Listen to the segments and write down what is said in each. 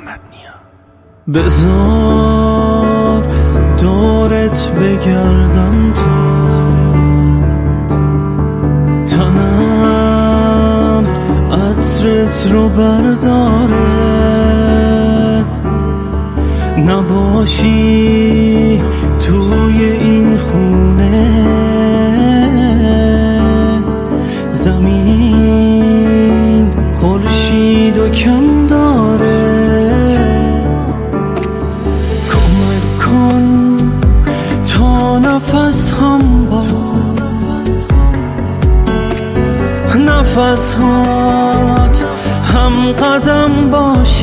محمد نیا. بذار دورت بگردم تا تنم عطرت رو برداره، نباشی توی این خونه، زمین خورشید و کم داره. کمک کن تا نفس هم با نفس هات هم قدم باشه،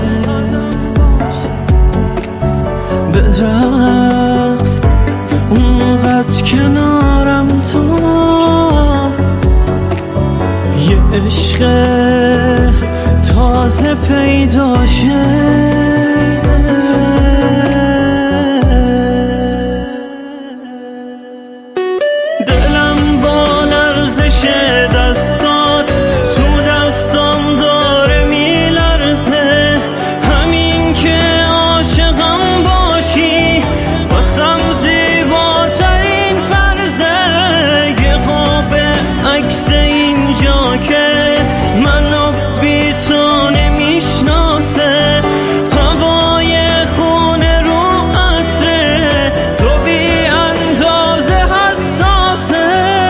به رقص اونقدر کنارم تو، یه عشق تازه پیدا شه. دلم با لرزش دستات تو دستم داره میلرزه، همین که عاشقم باشی واسم زیباترین فرزه. یه قاب عکس اینجا که منو بی تو نمیشناسه، هوای خونه رو عطره تو بی اندازه حساسه.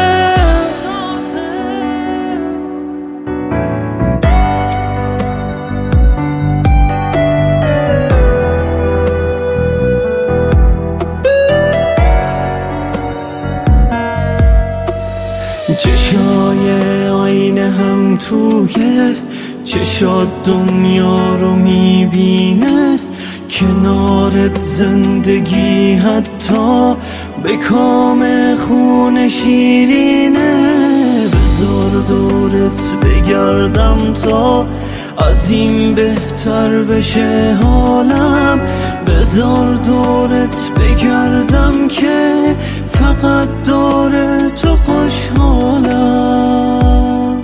چشای آینه هم توی چشات دنیا رو میبینه، کنارت زندگی حتی به کام خون شیرینه. بذار دورت بگردم تا از این بهتر بشه حالم، بذار دورت بگردم که فقط دور تو خوشحالم.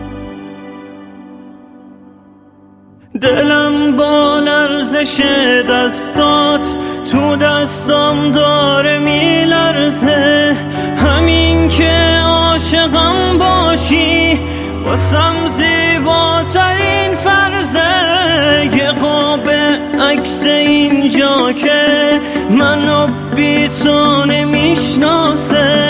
دلم با لرزش دستات تو دستم داره میلرزه، همین که عاشقم باشی واسم زیباترین فرزه. یه قاب عکس اینجا که منو بی تو نمیشناسه،